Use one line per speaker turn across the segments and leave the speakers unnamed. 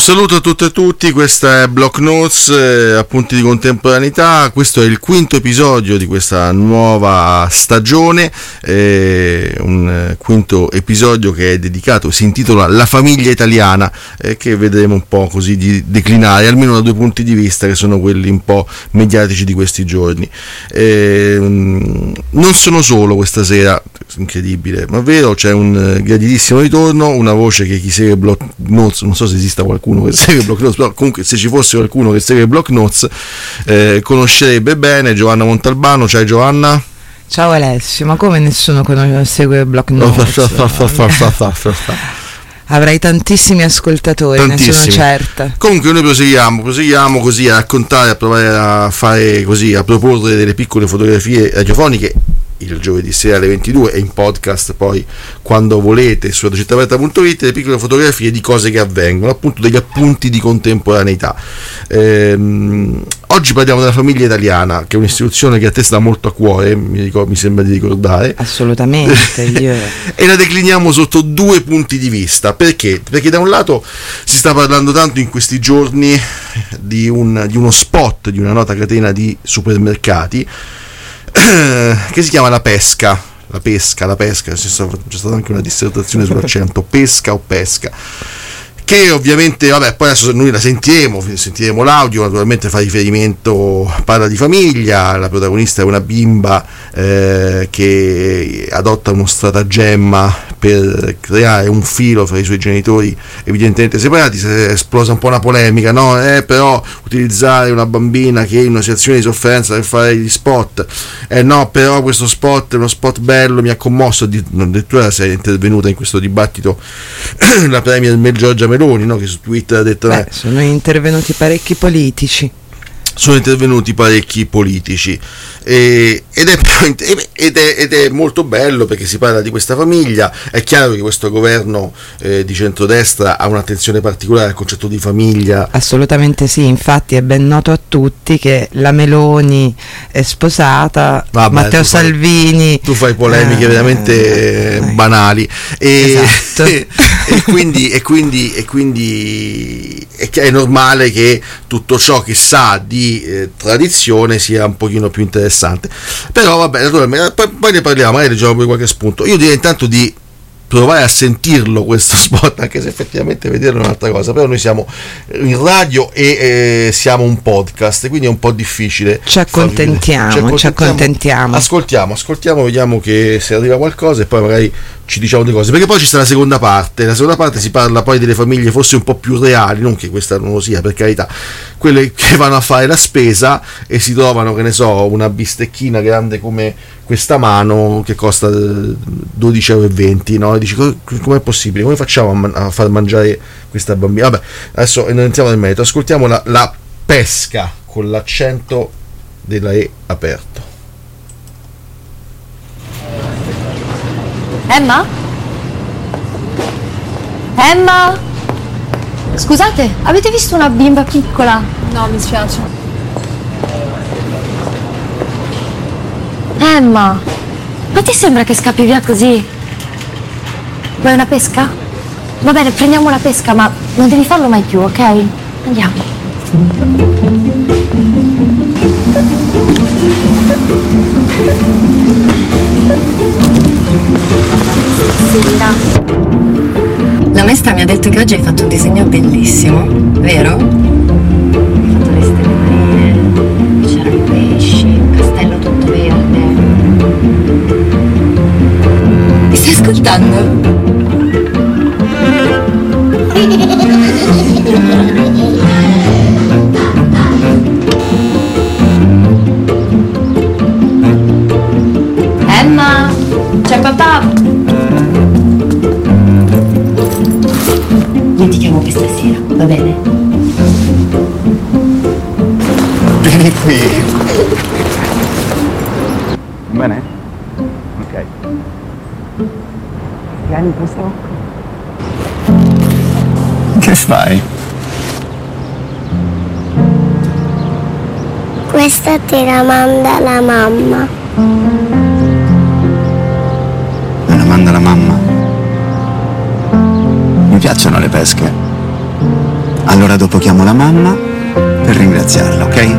saluto a tutte e tutti, questa è Block Notes, appunti di contemporaneità. Questo è il quinto episodio di questa nuova stagione, un quinto episodio che è dedicato, si intitola La famiglia italiana, che vedremo un po' così di declinare, almeno da due punti di vista che sono quelli un po' mediatici di questi giorni. Non sono solo questa sera, incredibile ma vero, c'è un graditissimo ritorno, una voce che chi segue Block Notes, non so se esista qualcuno che segue Block Notes, però comunque se ci fosse qualcuno che segue Block Notes conoscerebbe bene Giovanna Montalbano. Ciao Giovanna.
Ciao Alessio, ma come nessuno segue Block Notes? Avrai tantissimi ascoltatori, tantissimi. Ne sono certa.
Comunque noi proseguiamo così a raccontare, a provare a fare così, a proporre delle piccole fotografie radiofoniche il giovedì sera alle 22 e in podcast poi quando volete su radocittaaperta.it, le piccole fotografie di cose che avvengono, appunto degli appunti di contemporaneità. Oggi parliamo della famiglia italiana, che è un'istituzione che a te sta molto a cuore, mi sembra di ricordare.
Assolutamente.
E la decliniamo sotto due punti di vista. Perché? Perché da un lato si sta parlando tanto in questi giorni di uno spot di una nota catena di supermercati che si chiama La Pesca, c'è stata anche una dissertazione sull'accento pesca o pesca, che ovviamente, vabbè, poi adesso noi la sentiremo l'audio, naturalmente fa riferimento, parla di famiglia, la protagonista è una bimba che adotta uno stratagemma per creare un filo fra i suoi genitori evidentemente separati. Si è esplosa un po' una polemica, no? Però utilizzare una bambina che è in una situazione di sofferenza per fare gli spot, no, però questo spot è uno spot bello, mi ha commosso. Addirittura si è intervenuta in questo dibattito la premier Giorgia Meloni, no? Che su Twitter ha detto
sono intervenuti parecchi politici
ed è molto bello perché si parla di questa famiglia. È chiaro che questo governo di centrodestra ha un'attenzione particolare al concetto di famiglia.
Assolutamente sì, infatti è ben noto a tutti che la Meloni è sposata, Matteo Salvini,
tu fai polemiche veramente banali
esatto.
e quindi è normale che tutto ciò che sa di tradizione sia un pochino più interessante. Però vabbè, naturalmente poi ne parliamo, leggiamo poi qualche spunto. Io direi intanto di provare a sentirlo questo spot, anche se effettivamente vederlo è un'altra cosa, però noi siamo in radio e siamo un podcast, quindi è un po' difficile.
Ci accontentiamo.
Ascoltiamo, vediamo che se arriva qualcosa e poi magari ci diciamo delle cose, perché poi ci sta la seconda parte si parla poi delle famiglie forse un po' più reali, non che questa non lo sia, per carità, quelle che vanno a fare la spesa e si trovano, che ne so, una bistecchina grande come questa mano che costa 12,20 €, no? E dici, com'è possibile, come facciamo a far mangiare questa bambina? Vabbè, adesso non entriamo nel merito, ascoltiamo la pesca con l'accento della E aperto.
Emma? Scusate, avete visto una bimba piccola?
No, mi spiace.
Emma, ma ti sembra che scappi via così? Vuoi una pesca? Va bene, prendiamo la pesca, ma non devi farlo mai più, ok? Andiamo.
La maestra mi ha detto che oggi hai fatto un disegno bellissimo, vero? Hai fatto le stelle marine, c'erano i pesci, un castello tutto verde. Mi stai ascoltando?
Emma, c'è papà.
Io ti chiamo questa sera, va bene?
Vieni qui.
Bene? Ok. Vieni questo? Che fai?
Questa te la manda la mamma.
Me la manda la mamma? Mi piacciono le pesche. Allora dopo chiamo la mamma per ringraziarla, ok?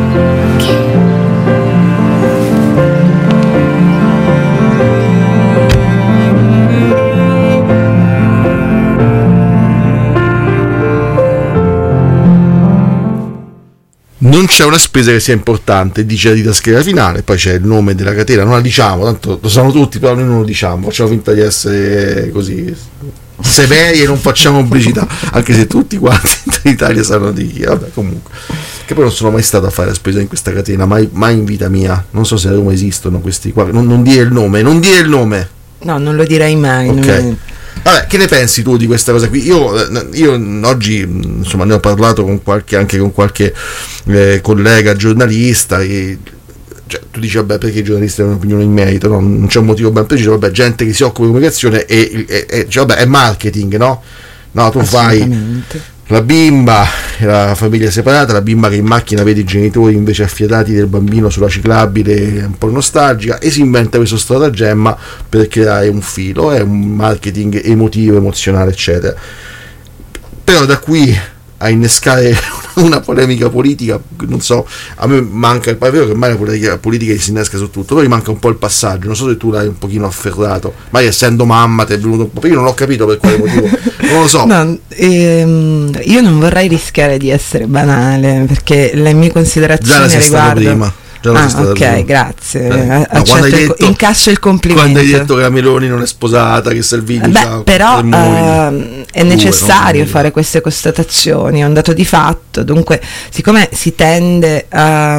Non c'è una spesa che sia importante, dice la didascalia finale, poi c'è il nome della catena, non la diciamo, tanto lo sanno tutti, però noi non lo diciamo, facciamo finta di essere così severi e non facciamo pubblicità, anche se tutti quanti in Italia sanno di chi, vabbè, comunque. Che poi non sono mai stato a fare la spesa in questa catena, mai in vita mia, non so se a Roma esistono questi qua, non dire il nome,
No, non lo direi mai.
Ok. Vabbè, che ne pensi tu di questa cosa qui? Io oggi, insomma, ne ho parlato anche con qualche collega giornalista e, cioè, tu dici vabbè, perché i giornalisti hanno un'opinione in merito, no? Non c'è un motivo ben preciso, vabbè, gente che si occupa di comunicazione e cioè, vabbè, è marketing, no? No, tu fai la bimba e la famiglia separata, la bimba che in macchina vede i genitori invece affiatati del bambino sulla ciclabile un po' nostalgica, e si inventa questo stratagemma per creare un filo, è un marketing emotivo, emozionale, eccetera. Però da qui a innescare una polemica politica, non so, a me manca, è vero che ormai la politica si innesca su tutto, però mi manca un po' il passaggio, non so se tu l'hai un pochino afferrato, ma essendo mamma ti è venuto un po', io non ho capito per quale motivo, non lo so.
No, io non vorrei rischiare di essere banale, perché le mie considerazioni riguardo... Ok, grazie. Incasso il complimento.
Quando hai detto che la Meloni non è sposata, che Salvini
però è necessario fare queste constatazioni, è un dato di fatto. Dunque, siccome si tende a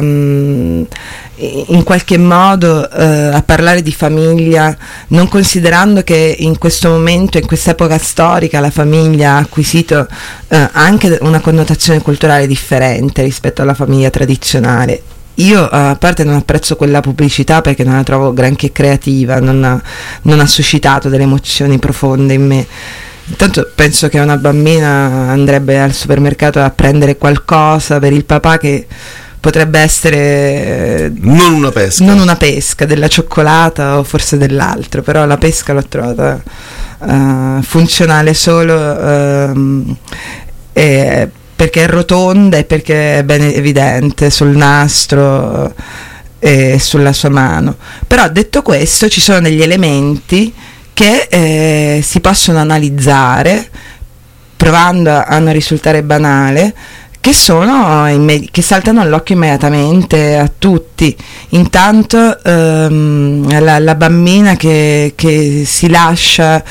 in qualche modo a parlare di famiglia, non considerando che in questo momento, in quest'epoca storica, la famiglia ha acquisito anche una connotazione culturale differente rispetto alla famiglia tradizionale. Io a parte non apprezzo quella pubblicità perché non la trovo granché creativa, non ha suscitato delle emozioni profonde in me. Intanto penso che una bambina andrebbe al supermercato a prendere qualcosa per il papà che potrebbe essere
non una pesca,
della cioccolata o forse dell'altro, però la pesca l'ho trovata funzionale solo perché è rotonda e perché è ben evidente sul nastro e sulla sua mano. Però detto questo, ci sono degli elementi che si possono analizzare provando a non risultare banale, che saltano all'occhio immediatamente a tutti. Intanto la bambina che si lascia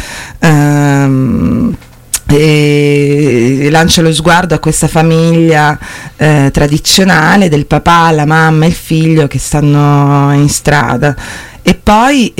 e lancia lo sguardo a questa famiglia tradizionale del papà, la mamma e il figlio che stanno in strada, e poi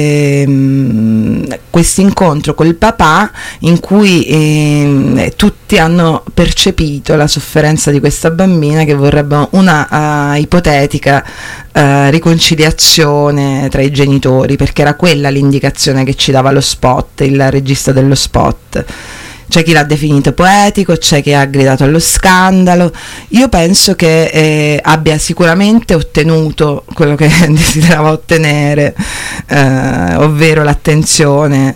questo incontro col papà in cui tutti hanno percepito la sofferenza di questa bambina, che vorrebbe una ipotetica riconciliazione tra i genitori, perché era quella l'indicazione che ci dava lo spot, il regista dello spot. C'è chi l'ha definito poetico, c'è chi ha gridato allo scandalo. Io penso che abbia sicuramente ottenuto quello che desiderava ottenere, ovvero l'attenzione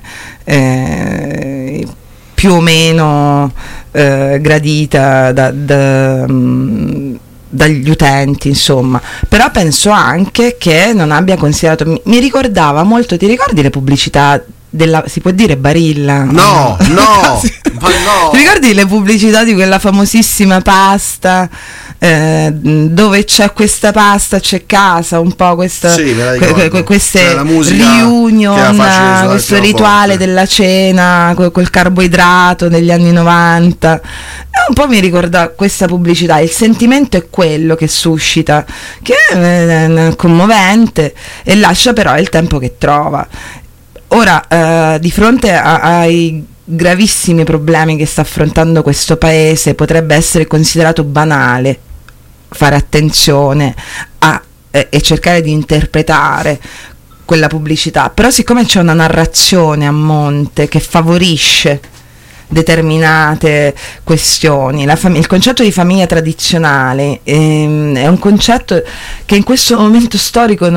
più o meno gradita dagli utenti, insomma. Però penso anche che non abbia considerato, mi ricordava molto, ti ricordi le pubblicità si può dire Barilla?
No, ma no.
Ti ricordi le pubblicità di quella famosissima pasta dove c'è questa pasta, c'è casa, un po' questa, queste reunion, questo rituale della cena col carboidrato negli anni 90, un po' mi ricorda questa pubblicità. Il sentimento è quello che suscita, che è commovente e lascia però il tempo che trova. Ora, di fronte ai gravissimi problemi che sta affrontando questo paese, potrebbe essere considerato banale fare attenzione e cercare di interpretare quella pubblicità, però siccome c'è una narrazione a monte che favorisce determinate questioni, il concetto di famiglia tradizionale è un concetto che in questo momento storico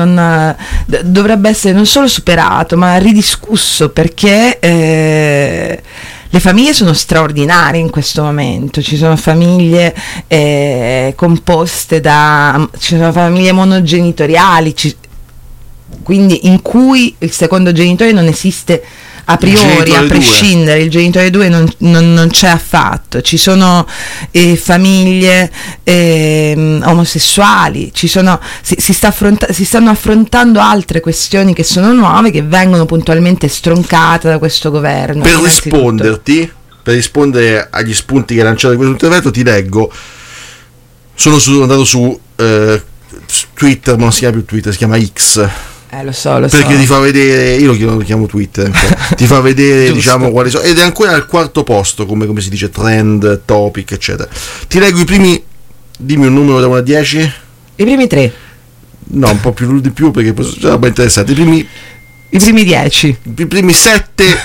dovrebbe essere non solo superato ma ridiscusso, perché le famiglie sono straordinarie in questo momento, ci sono famiglie composte ci sono famiglie monogenitoriali, quindi in cui il secondo genitore non esiste a priori, a prescindere, il genitore 2 non c'è affatto. Ci sono famiglie omosessuali, si stanno affrontando altre questioni che sono nuove, che vengono puntualmente stroncate da questo governo.
Per rispondere agli spunti che hai lanciato in questo intervento, ti leggo. Sono andato su Twitter, ma non si chiama più Twitter, si chiama X.
Lo so.
Perché ti fa vedere, io lo chiamo Twitter, ti fa vedere diciamo quali sono, ed è ancora al 4º posto come si dice, trend, topic, eccetera. Ti leggo i primi, dimmi un numero da 1 a 10.
I primi 3.
No, un po' più di più, perché sono interessante. I primi
10.
I primi 7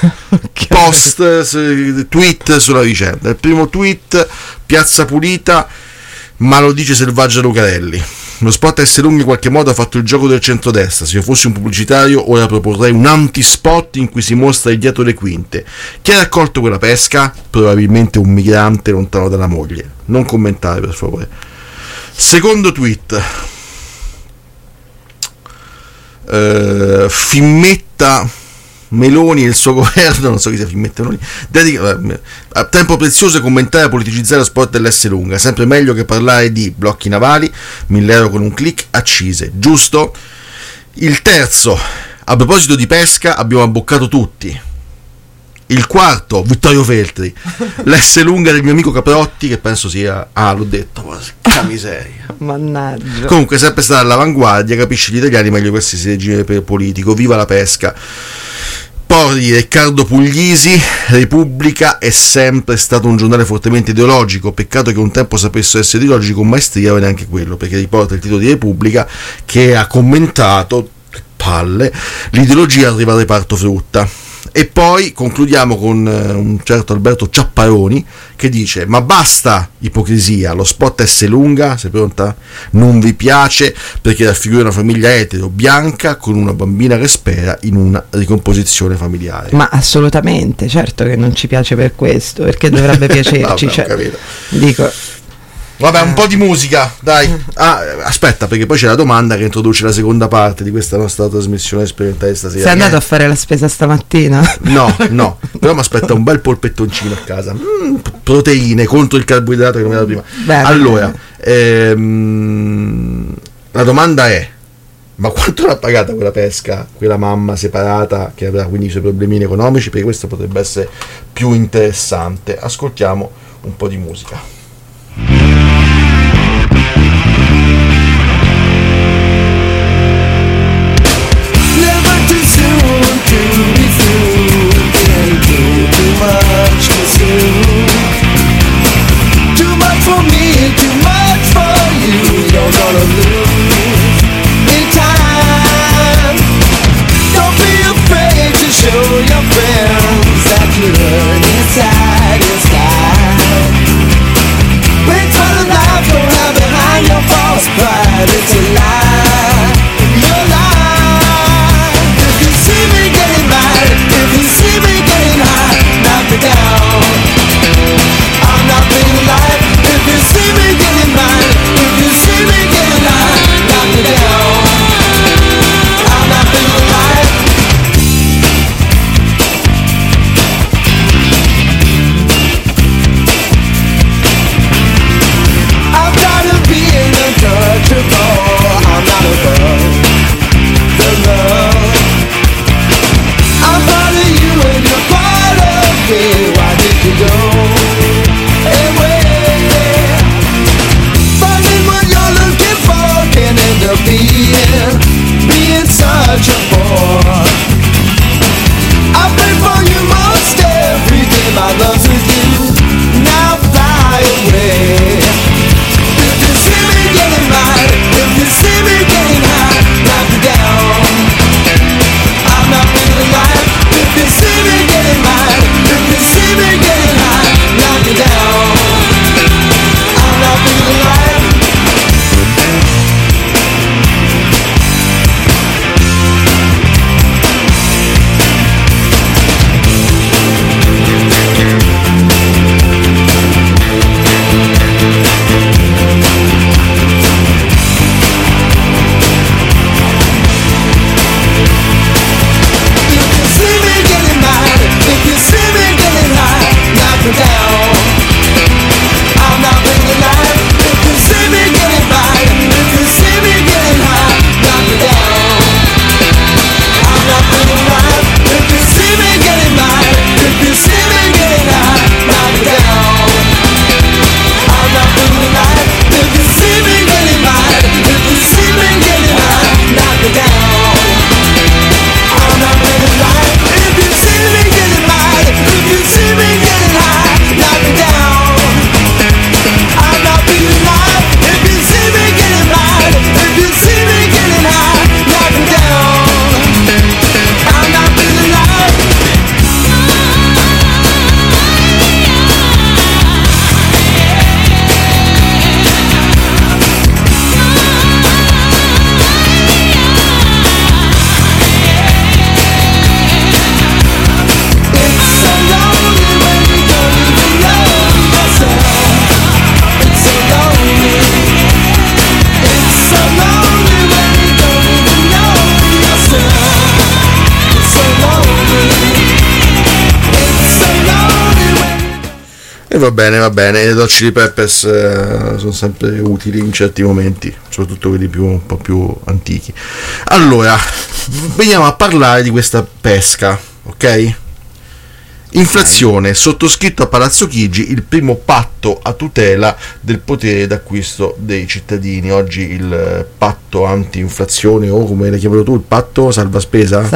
post, tweet sulla vicenda. Il primo tweet, Piazza Pulita, ma lo dice Selvaggia Lucarelli. Lo spot Esselunga in qualche modo ha fatto il gioco del centrodestra. Se io fossi un pubblicitario ora proporrei un anti-spot in cui si mostra il dietro le quinte. Chi ha raccolto quella pesca? Probabilmente un migrante lontano dalla moglie. Non commentare, per favore. Secondo tweet, Fimmetta Meloni e il suo governo, non so chi sia Fimmetta Meloni, a tempo prezioso commentare e politicizzare lo sport dell'Esselunga, sempre meglio che parlare di blocchi navali, 1.000 euro con un click, accise, giusto? Il terzo, a proposito di pesca, abbiamo abboccato tutti. Il quarto, Vittorio Feltri, l'Esselunga del mio amico Caprotti, che penso sia, l'ho detto, porca miseria,
mannaggia.
Comunque sempre stata all'avanguardia, capisci gli italiani meglio qualsiasi regime politico, viva la pesca. Poi Riccardo Puglisi, Repubblica è sempre stato un giornale fortemente ideologico, peccato che un tempo sapesse essere ideologico con maestria, ma neanche quello, perché riporta il titolo di Repubblica che ha commentato, palle, l'ideologia arriva al reparto frutta. E poi concludiamo con un certo Alberto Ciapparoni che dice: ma basta ipocrisia, lo spot Esselunga, sei pronta? Non vi piace perché raffigura una famiglia etero bianca con una bambina che spera in una ricomposizione familiare.
Ma assolutamente, certo che non ci piace per questo, perché dovrebbe piacerci.
Vabbè,
dico,
vabbè, un po' di musica, dai. Aspetta, perché poi c'è la domanda che introduce la seconda parte di questa nostra trasmissione sperimentale stasera.
Sei andato a fare la spesa stamattina?
No, però mi aspetta un bel polpettoncino a casa. Proteine contro il carboidrato che non mi era prima.
Bene.
Allora, la domanda è: ma quanto l'ha pagata quella pesca, quella mamma separata che avrà quindi i suoi problemini economici? Perché questo potrebbe essere più interessante. Ascoltiamo un po' di musica. E va bene, le Red Hot Chili Peppers sono sempre utili in certi momenti, soprattutto quelli un po' più antichi. Allora, veniamo a parlare di questa pesca, ok? Inflazione, sottoscritto a Palazzo Chigi il primo patto a tutela del potere d'acquisto dei cittadini. Oggi il patto anti-inflazione, o come l'hai chiamato tu, il patto salva spesa.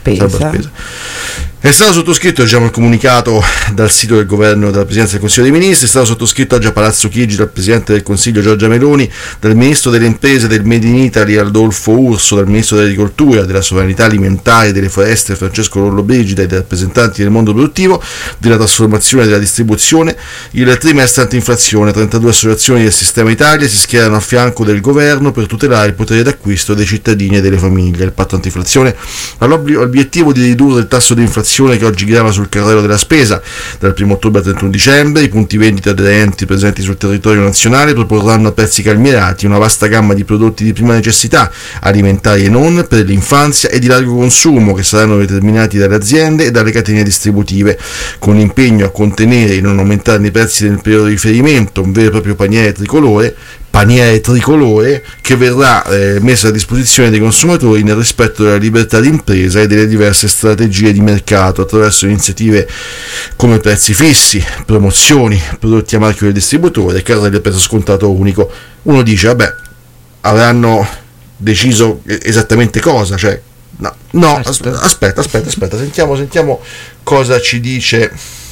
È stato sottoscritto, diciamo, il comunicato dal sito del governo e dalla Presidenza del Consiglio dei Ministri. È stato sottoscritto oggi a Palazzo Chigi dal Presidente del Consiglio Giorgia Meloni, dal Ministro delle Imprese del Made in Italy Adolfo Urso, dal Ministro dell'Agricoltura, della Sovranità Alimentare e delle Foreste Francesco Lollobrigida e dai rappresentanti del mondo produttivo, della trasformazione e della distribuzione. Il trimestre antinflazione, 32 associazioni del sistema Italia si schierano a fianco del governo per tutelare il potere d'acquisto dei cittadini e delle famiglie. Il patto antinflazione ha l'obiettivo di ridurre il tasso di inflazione che oggi grava sul carrello della spesa. Dal 1 ottobre al 31 dicembre i punti vendita aderenti presenti sul territorio nazionale proporranno a prezzi calmierati una vasta gamma di prodotti di prima necessità, alimentari e non, per l'infanzia e di largo consumo, che saranno determinati dalle aziende e dalle catene distributive, con l'impegno a contenere e non aumentare i prezzi nel periodo di riferimento, un vero e proprio paniere tricolore che verrà messo a disposizione dei consumatori nel rispetto della libertà di impresa e delle diverse strategie di mercato, attraverso iniziative come prezzi fissi, promozioni, prodotti a marchio del distributore e carrelli a prezzo scontato unico. Uno dice, vabbè, avranno deciso esattamente cosa, cioè no, aspetta, sentiamo cosa ci dice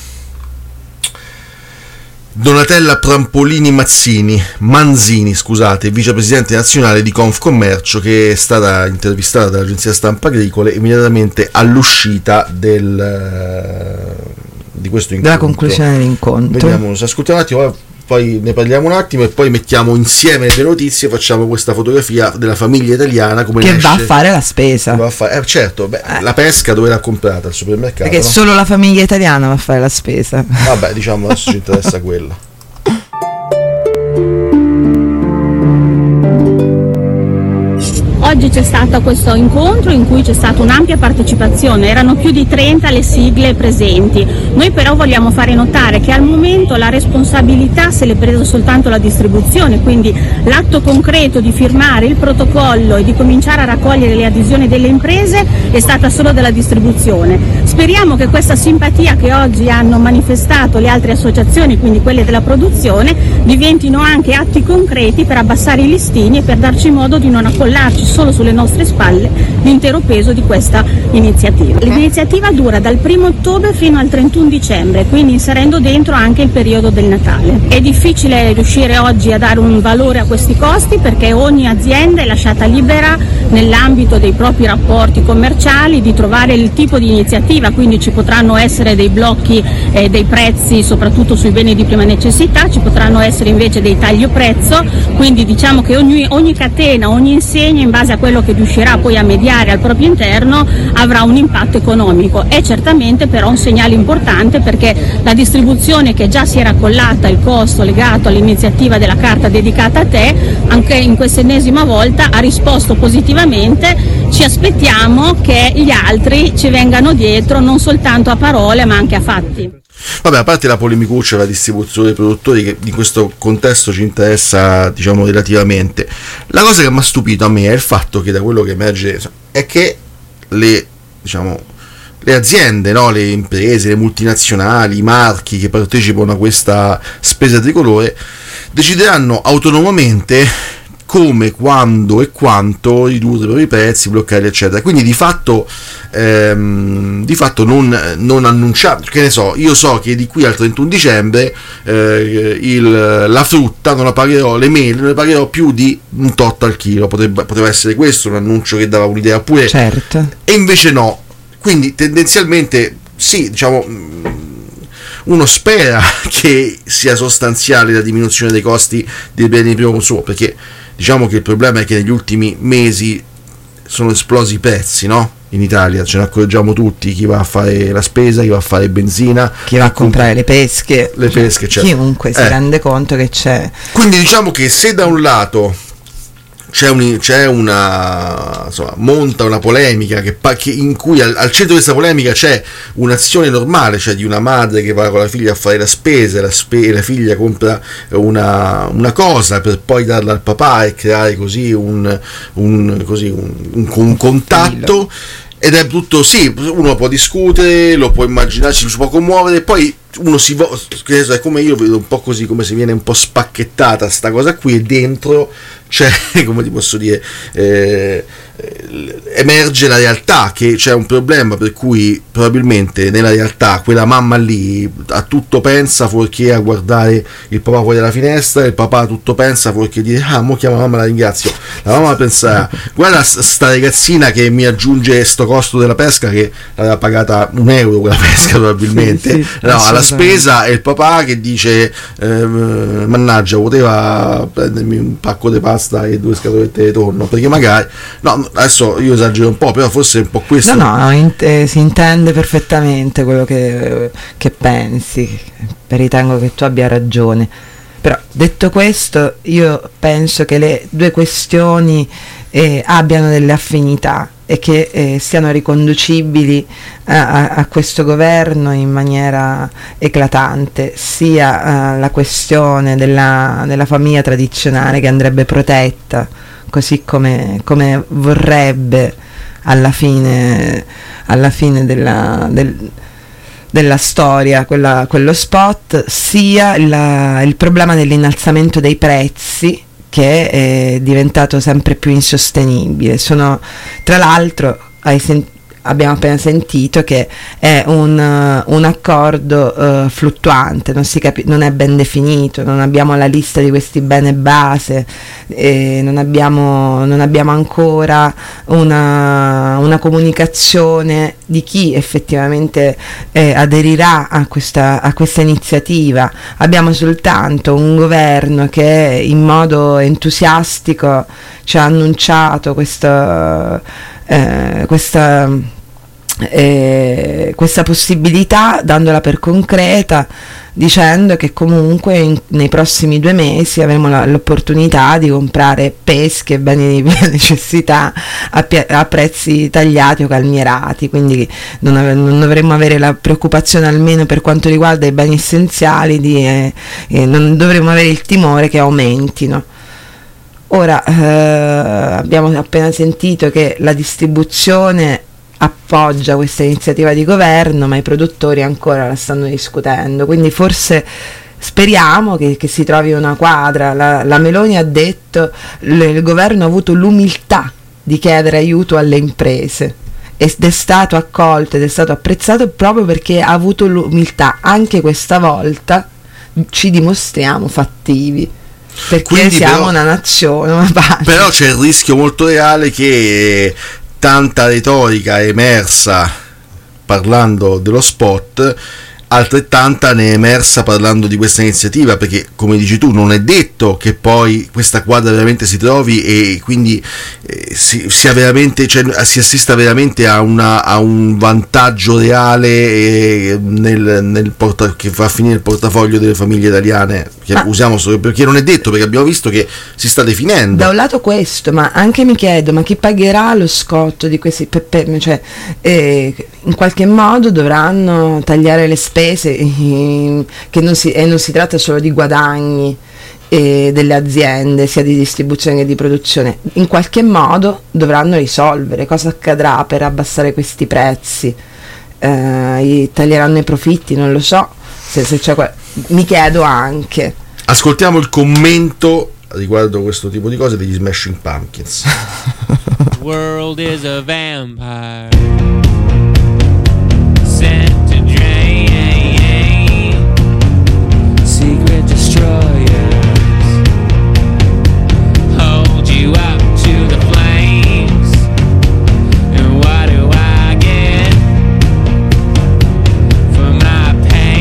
Donatella Prampolini Manzini, vicepresidente nazionale di Confcommercio, che è stata intervistata dall'agenzia stampa agricole immediatamente all'uscita di questo incontro.
Della conclusione dell'incontro.
Vediamo, se ascoltiamo un attimo, poi ne parliamo un attimo e poi mettiamo insieme le notizie e facciamo questa fotografia della famiglia italiana come
che va a fare la spesa.
La pesca dove l'ha comprata? Al supermercato.
Perché solo la famiglia italiana va a fare la spesa.
Vabbè, diciamo adesso ci interessa quella.
Oggi c'è stato questo incontro in cui c'è stata un'ampia partecipazione, erano più di 30 le sigle presenti. Noi però vogliamo fare notare che al momento la responsabilità se l'è presa soltanto la distribuzione, quindi l'atto concreto di firmare il protocollo e di cominciare a raccogliere le adesioni delle imprese è stata solo della distribuzione. Speriamo che questa simpatia che oggi hanno manifestato le altre associazioni, quindi quelle della produzione, diventino anche atti concreti per abbassare i listini e per darci modo di non accollarci solo sulle nostre spalle l'intero peso di questa iniziativa. L'iniziativa dura dal 1 ottobre fino al 31 dicembre, quindi inserendo dentro anche il periodo del Natale. È difficile riuscire oggi a dare un valore a questi costi perché ogni azienda è lasciata libera nell'ambito dei propri rapporti commerciali di trovare il tipo di iniziativa, quindi ci potranno essere dei blocchi dei prezzi soprattutto sui beni di prima necessità, ci potranno essere invece dei taglio prezzo, quindi diciamo che ogni catena, ogni insegna in base a quello che riuscirà poi a mediare al proprio interno avrà un impatto economico. È certamente però un segnale importante perché la distribuzione che già si era accollata il costo legato all'iniziativa della carta dedicata a te, anche in questa ennesima volta ha risposto positivamente. Ci aspettiamo che gli altri ci vengano dietro non soltanto a parole ma anche a fatti.
Vabbè, a parte la polemicuccia della distribuzione dei produttori che in questo contesto ci interessa, diciamo, relativamente, la cosa che mi ha stupito a me è il fatto che da quello che emerge è che le aziende, no, le imprese, le multinazionali, i marchi che partecipano a questa spesa tricolore decideranno autonomamente come, quando e quanto ridurre i propri prezzi, bloccare eccetera. Quindi di fatto non annunciare, che ne so, io so che di qui al 31 dicembre la frutta non la pagherò, le mele non le pagherò più di un tot al chilo, poteva essere questo un annuncio che dava un'idea, oppure
certo. E
invece no, quindi tendenzialmente sì, diciamo, uno spera che sia sostanziale la diminuzione dei costi dei beni di primo consumo, perché diciamo che il problema è che negli ultimi mesi sono esplosi i prezzi, no? In Italia ce ne accorgiamo tutti, chi va a fare la spesa, chi va a fare benzina,
chi va a comprare le pesche,
cioè,
chiunque si rende conto che c'è.
Quindi diciamo che se da un lato c'è una, insomma, monta una polemica in cui al centro di questa polemica c'è un'azione normale, cioè di una madre che va con la figlia a fare la spesa, e la figlia compra una cosa per poi darla al papà e creare così un contatto. Ed è tutto, sì, uno può discutere, lo può immaginare, ci si può commuovere, poi uno è come io vedo un po' così, come se viene un po' spacchettata sta cosa qui, e dentro c'è, come ti posso dire, emerge la realtà, che c'è un problema per cui probabilmente nella realtà quella mamma lì a tutto pensa fuorché a guardare il papà fuori dalla finestra, e il papà a tutto pensa fuorché dire mo chiamo la mamma, la ringrazio. La mamma pensa, guarda sta ragazzina che mi aggiunge sto costo della pesca, che l'aveva pagata €1 quella pesca probabilmente, sì, no, alla spesa, e il papà che dice mannaggia, poteva prendermi un pacco di pasta e 2 scatolette di tonno, perché magari, no, adesso io esagero un po', però forse è un po' questo.
Si intende perfettamente quello che pensi, ritengo che tu abbia ragione. Però detto questo, io penso che le due questioni abbiano delle affinità e che siano riconducibili a questo governo in maniera eclatante, sia la questione della famiglia tradizionale, che andrebbe protetta così come vorrebbe alla fine della storia quello spot, sia il problema dell'innalzamento dei prezzi, che è diventato sempre più insostenibile. Tra l'altro abbiamo appena sentito che è un accordo fluttuante, non è ben definito, non abbiamo la lista di questi bene base, non abbiamo ancora una comunicazione di chi effettivamente aderirà a questa iniziativa. Abbiamo soltanto un governo che in modo entusiastico ci ha annunciato questa possibilità, dandola per concreta, dicendo che comunque nei prossimi 2 mesi avremo l'opportunità di comprare pesche e beni di prima necessità a prezzi tagliati o calmierati, quindi non dovremmo avere la preoccupazione, almeno per quanto riguarda i beni essenziali, non dovremmo avere il timore che aumentino. Ora abbiamo appena sentito che la distribuzione appoggia questa iniziativa di governo, ma i produttori ancora la stanno discutendo, quindi forse speriamo che si trovi una quadra. La Meloni ha detto il governo ha avuto l'umiltà di chiedere aiuto alle imprese, ed è stato accolto ed è stato apprezzato proprio perché ha avuto l'umiltà. Anche questa volta ci dimostriamo fattivi, perché quindi siamo una nazione,
però c'è il rischio molto reale che tanta retorica è emersa parlando dello spot, altrettanta ne è emersa parlando di questa iniziativa, perché come dici tu non è detto che poi questa quadra veramente si trovi e quindi sia veramente, cioè, si assista veramente a un vantaggio reale che va a finire il portafoglio delle famiglie italiane, che usiamo solo perché non è detto, perché abbiamo visto che si sta definendo.
Da un lato questo, ma anche mi chiedo, ma chi pagherà lo scotto di questi cioè in qualche modo dovranno tagliare le spese, che non si tratta solo di guadagni delle aziende, sia di distribuzione che di produzione. In qualche modo dovranno risolvere cosa accadrà per abbassare questi prezzi. Taglieranno i profitti, non lo so, se c'è mi chiedo anche.
Ascoltiamo il commento riguardo questo tipo di cose degli Smashing Pumpkins.
The world is a vampire sent to drain, secret destroyers hold you up to the flames, and what do I get for my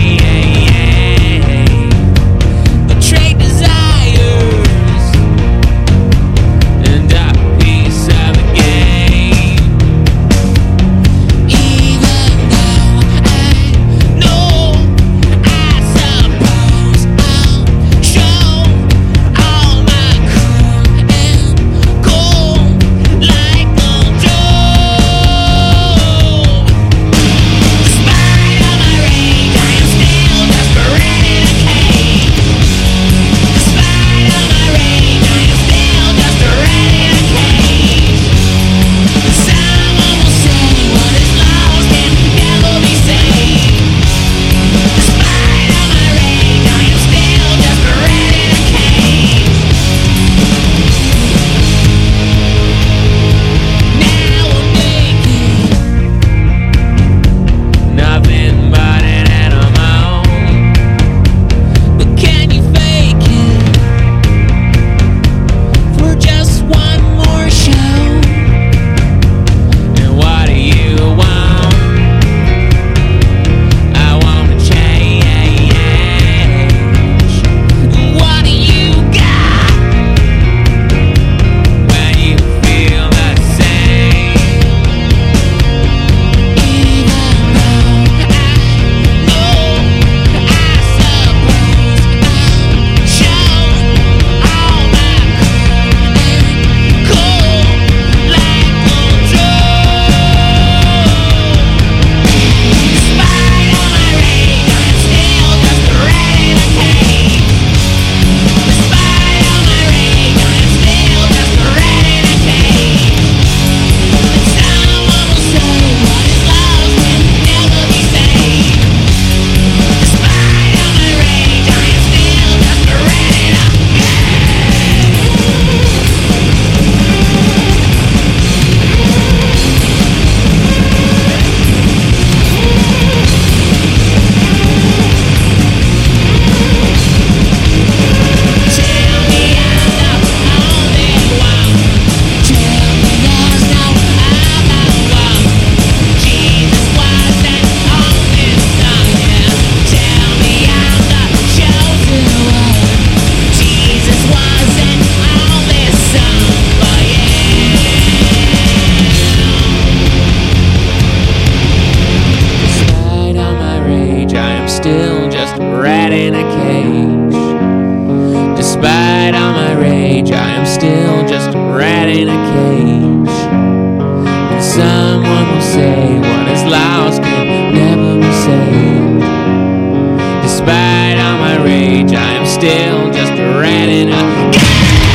pain? Betrayed desires and a piece of the game. cage. And someone will say what is lost can never be saved. Despite all my rage, I am still just a rat in a cage.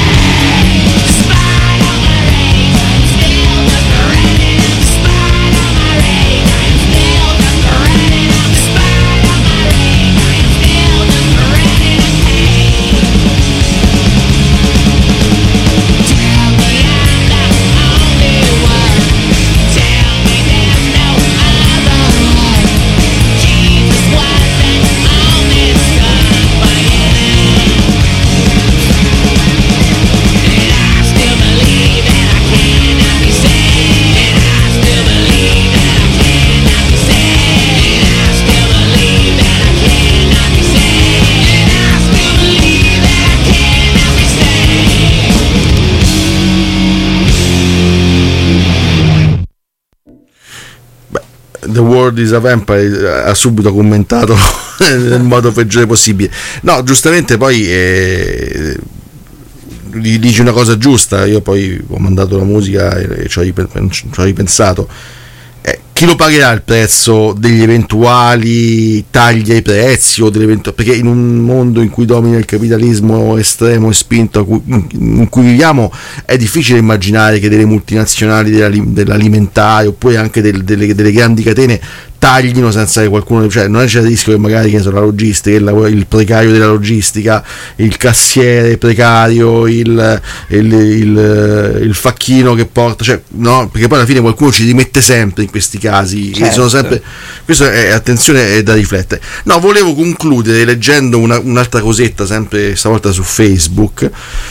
The World is a Vampire ha subito commentato nel modo peggiore possibile. No, giustamente poi dici una cosa giusta. Io poi ho mandato la musica e ci ho ripensato. Chi lo pagherà il prezzo degli eventuali tagli ai prezzi o perché in un mondo in cui domina il capitalismo estremo e spinto in cui viviamo è difficile immaginare che delle multinazionali dell'alimentare oppure anche delle grandi catene taglino senza che qualcuno, cioè non c'è il rischio che magari la logistica, il precario della logistica, il cassiere precario, il facchino che porta, cioè no, perché poi alla fine qualcuno ci rimette sempre in questi casi,
certo.
Sono sempre, questo è, attenzione, è da riflettere. No, volevo concludere leggendo un'altra cosetta, sempre stavolta su Facebook,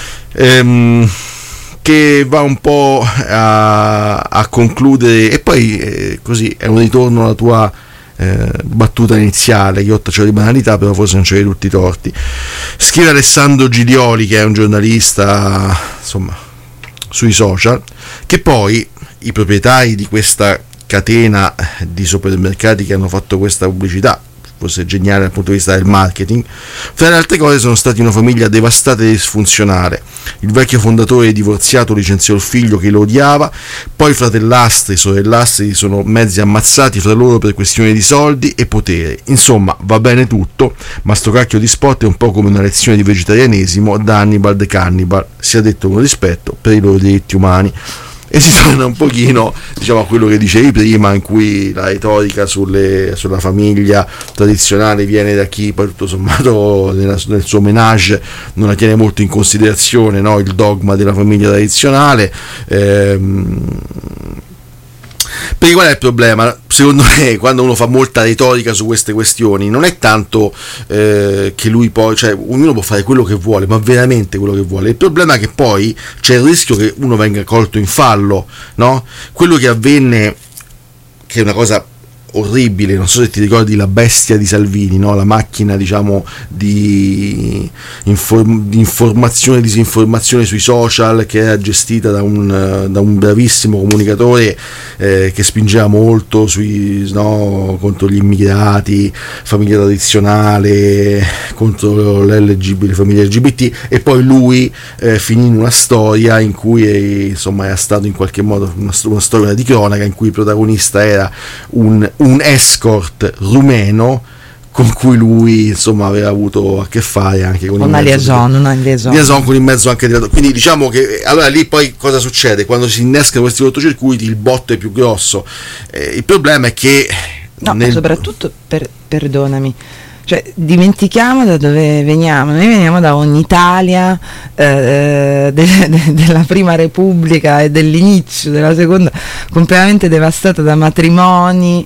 che va un po' a concludere, e poi così è un ritorno alla tua battuta iniziale, Ghiotta c'è di banalità, però forse non c'è tutti i torti. Scrive Alessandro Gidioli, che è un giornalista insomma sui social, che poi i proprietari di questa catena di supermercati che hanno fatto questa pubblicità, forse geniale dal punto di vista del marketing, fra le altre cose sono stati una famiglia devastata e disfunzionale. Il vecchio fondatore divorziato licenziò il figlio che lo odiava, poi fratellastri e sorellastri sono mezzi ammazzati fra loro per questioni di soldi e potere. Insomma, va bene tutto, ma sto cacchio di spot è un po' come una lezione di vegetarianesimo da Hannibal the Cannibal, sia detto con rispetto per i loro diritti umani. E si torna un pochino, diciamo, a quello che dicevi prima, in cui la retorica sulla famiglia tradizionale viene da chi poi tutto sommato nel suo ménage non la tiene molto in considerazione, no? Il dogma della famiglia tradizionale. Perché qual è il problema? Secondo me, quando uno fa molta retorica su queste questioni, non è tanto che lui poi, cioè ognuno può fare quello che vuole, ma veramente quello che vuole. Il problema è che poi c'è il rischio che uno venga colto in fallo, no? Quello che avvenne, che è una cosa orribile, non so se ti ricordi La bestia di Salvini, no? La macchina, diciamo, di informazione e disinformazione sui social, che era gestita da un bravissimo comunicatore che spingeva molto contro gli immigrati, famiglia tradizionale, contro le famiglie LGBT, e poi lui finì in una storia in cui insomma era stato in qualche modo una storia di cronaca in cui il protagonista era un escort rumeno con cui lui insomma aveva avuto a che fare anche con
una liaison
con il mezzo anche di... Quindi diciamo che allora lì poi cosa succede? Quando si innescano questi cortocircuiti il botto è più grosso. Il problema è che
soprattutto perdonami, cioè dimentichiamo da dove veniamo. Noi veniamo da un'Italia della prima Repubblica e dell'inizio della seconda completamente devastata da matrimoni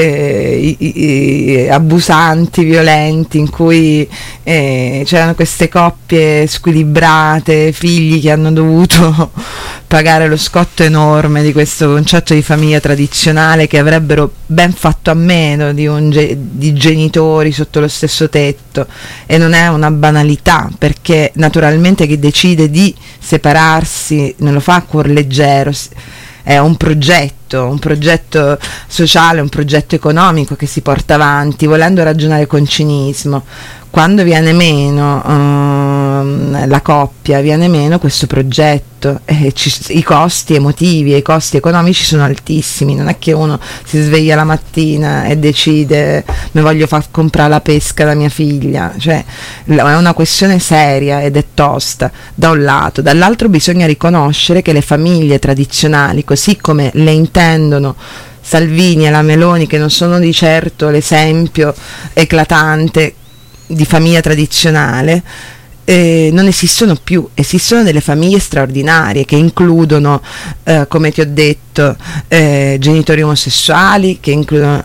abusanti, violenti, in cui c'erano queste coppie squilibrate, figli che hanno dovuto pagare lo scotto enorme di questo concetto di famiglia tradizionale, che avrebbero ben fatto a meno di genitori sotto lo stesso tetto. E non è una banalità, perché naturalmente chi decide di separarsi non lo fa a cuor leggero, è un progetto sociale, un progetto economico che si porta avanti, volendo ragionare con cinismo. Quando viene meno la coppia viene meno questo progetto, i costi emotivi e i costi economici sono altissimi. Non è che uno si sveglia la mattina e decide mi voglio far comprare la pesca da mia figlia, cioè è una questione seria ed è tosta da un lato. Dall'altro bisogna riconoscere che le famiglie tradizionali, così come le intendono Salvini e la Meloni, che non sono di certo l'esempio eclatante di famiglia tradizionale, non esistono più. Esistono delle famiglie straordinarie che includono, come ti ho detto, genitori omosessuali, che includono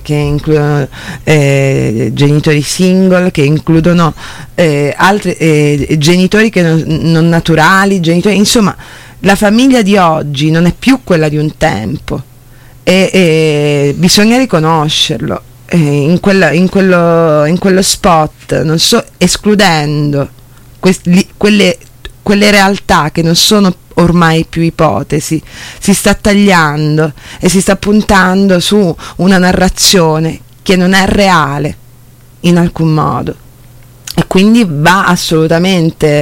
genitori single, che includono altri genitori che non naturali, genitori, insomma la famiglia di oggi non è più quella di un tempo. E bisogna riconoscerlo in quello spot, non so, escludendo quelle realtà che non sono ormai più ipotesi, si sta tagliando e si sta puntando su una narrazione che non è reale in alcun modo, e quindi va assolutamente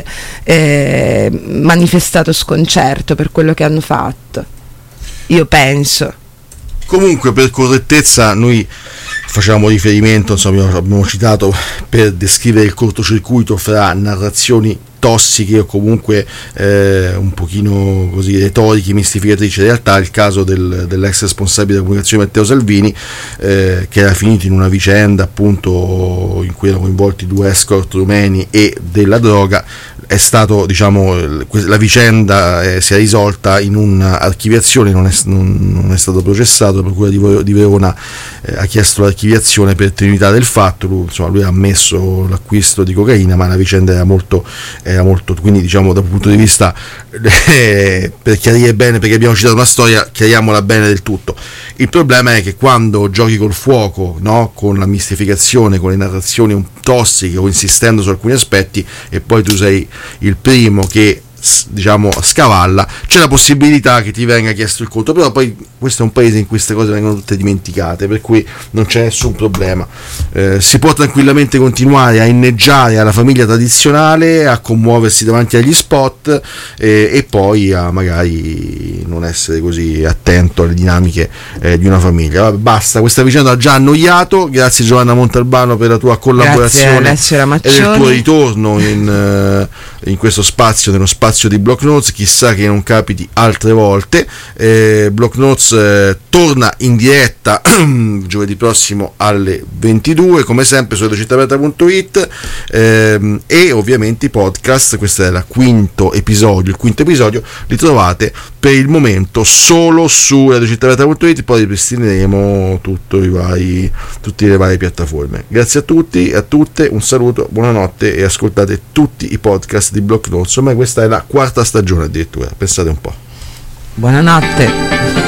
manifestato sconcerto per quello che hanno fatto, io penso.
Comunque, per correttezza, noi facciamo riferimento, insomma, abbiamo citato per descrivere il cortocircuito fra narrazioni tossiche o comunque un pochino così retoriche, mistificatrici. In realtà il caso dell'ex responsabile della comunicazione Matteo Salvini, che era finito in una vicenda appunto in cui erano coinvolti 2 escort rumeni e della droga. È stato, diciamo, la vicenda si è risolta in un'archiviazione, non è stato processato. La procura di Verona ha chiesto l'archiviazione per tenuità del fatto. Lui ha ammesso l'acquisto di cocaina, ma la vicenda era molto, quindi, diciamo, dal punto di vista per chiarire bene, perché abbiamo citato una storia, chiariamola bene del tutto. Il problema è che quando giochi col fuoco, no? Con la mistificazione, con le narrazioni tossiche o insistendo su alcuni aspetti, e poi tu sei il primo che, diciamo, scavalla, c'è la possibilità che ti venga chiesto il conto. Però poi questo è un paese in cui queste cose vengono tutte dimenticate, per cui non c'è nessun problema. Si può tranquillamente continuare a inneggiare alla famiglia tradizionale, a commuoversi davanti agli spot e poi a magari non essere così attento alle dinamiche di una famiglia. Vabbè, basta, questa vicenda ha già annoiato. Grazie Giovanna Montalbano per la tua collaborazione e il tuo ritorno in questo spazio, nello spazio di Block Notes. Chissà che non capiti altre volte. Block Notes torna in diretta giovedì prossimo alle 22, come sempre su radiocittaaperta.it, e ovviamente i podcast. Questo è il quinto episodio, li trovate per il momento solo su radiocittaaperta.it, poi ripristineremo tutte le varie piattaforme. Grazie a tutti e a tutte, un saluto, buonanotte, e ascoltate tutti i podcast di Block Notes. Ormai questa è la 4ª stagione addirittura, pensate un po'.
Buonanotte.